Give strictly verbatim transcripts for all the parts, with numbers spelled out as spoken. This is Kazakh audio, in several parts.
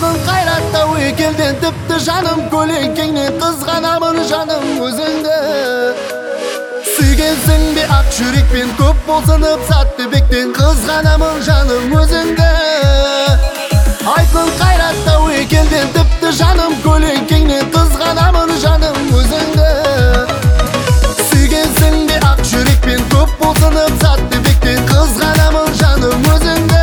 Айқын қайратта өкелден тіпті жаным көлеңкеңнен қызғанамын жаным өзіңді. Сүйгенсің бе ақ жүрекпен көп болсынып Сәттібектен қызғанамын жаным өзіңді. Айқын қайратта өкелден тіпті жаным көлеңкеңнен қызғанамын жаным өзіңді. Сүйгенсің бе ақ жүрекпен көп болсынып Сәттібектен қызғанамын жаным өзіңді.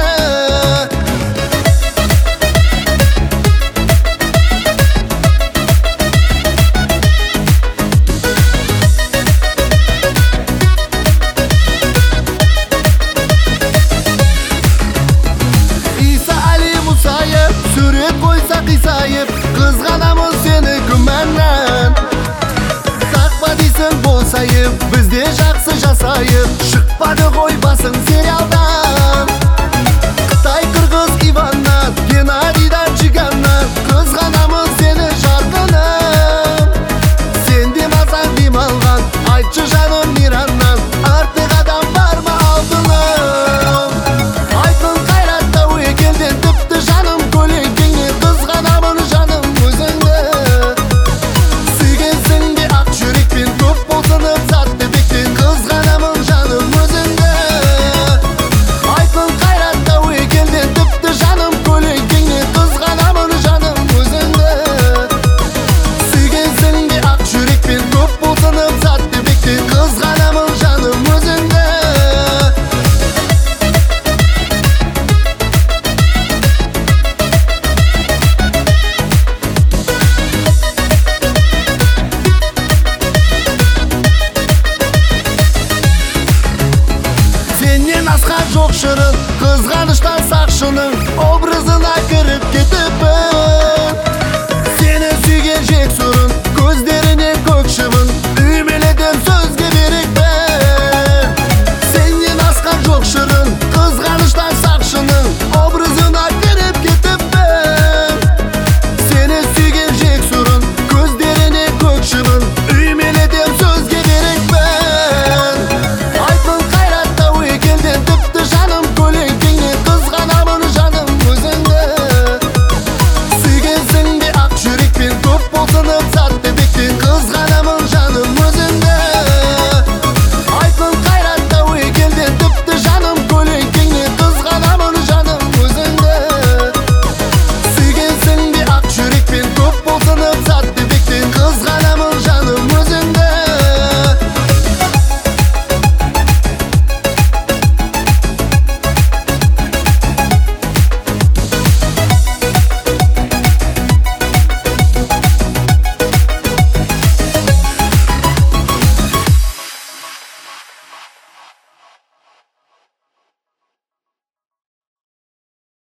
Сурет қойса қисайып, қызғанамын сені күмәннан. Тақпа дейсің болсайып, бізде жақсы жасайып, шықпады ғой басың сериалдан. Қытай, Қырғыз, Иваннан, Геннадийдан, Чиганнан, қызғанамын сені жарқыным. Сен демасаң демалған, айтшы жаным Ираннан, артық адам бар ма алтыным. Айқын қайратта өкелден тіпті жаным көлеңкеңнен қызғанамын жаным өзіңді. Сүйгенсің бе ақ жүрекпен көп болсынып Сәттібектен қызғанамын жаным өзіңді. Айқын қайратта өкелден тіпті жаным көлеңкеңнен қызғанамын жаным өзіңді. Сүйгенсің бе ақ жүрекпен көп болсынып Сәттібектен қызғанамын жаным өзіңді. Сенен асқан жоқ шырын, қызғаныштан сақшының образын